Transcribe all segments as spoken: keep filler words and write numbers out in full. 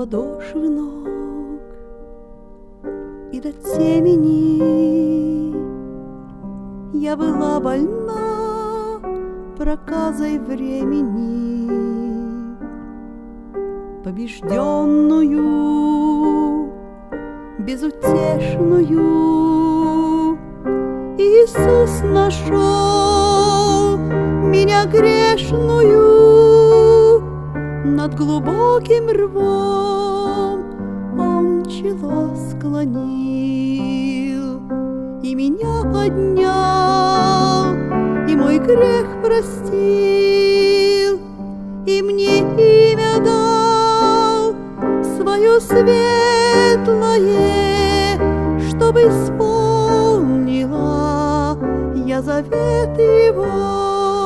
подошвы ног и до темени. Я была больна проказой времени, побежденную, безутешную. Иисус нашел меня грешную, над глубоким рвом Он чело склонил и меня поднял, и мой грех простил, и мне имя дал свое светлое, чтобы исполнила я завет Его.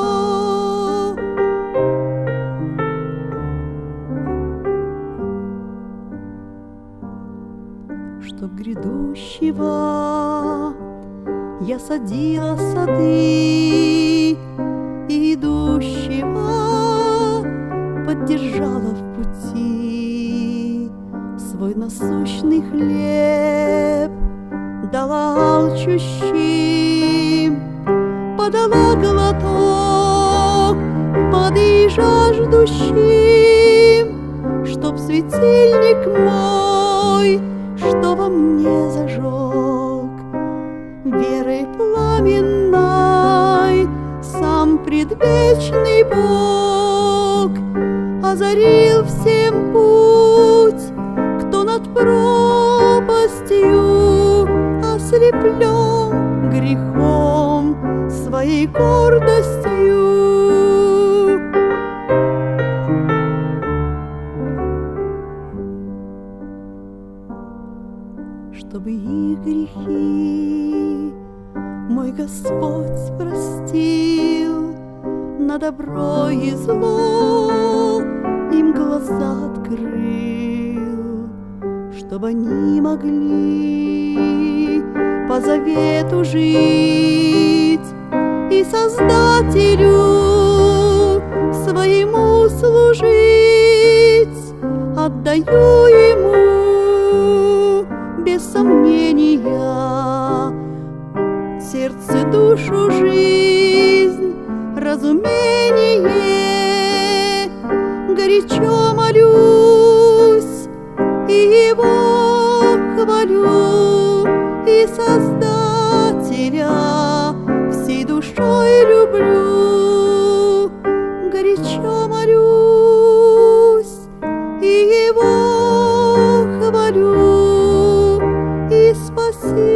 Чтоб грядущего я садила сады, и идущего поддержала в пути. Свой насущный хлеб дала алчущим, подала глоток воды жаждущим, чтоб светильник мой, что во мне зажег, верой пламенной сам предвечный Бог озарил всем путь. Кто над пропастью ослеплен грехом своей гордостью, чтобы их грехи мой Господь простил, на добро и зло им глаза открыл, чтобы они могли по завету жить и Создателю своему служить. Отдаю Ему без сомнения сердце, душу, жизнь, разумение. Горячо молюсь и Его хвалю, и Создателя всей душой люблю. Горячо молюсь и Его хвалю, и Спасителя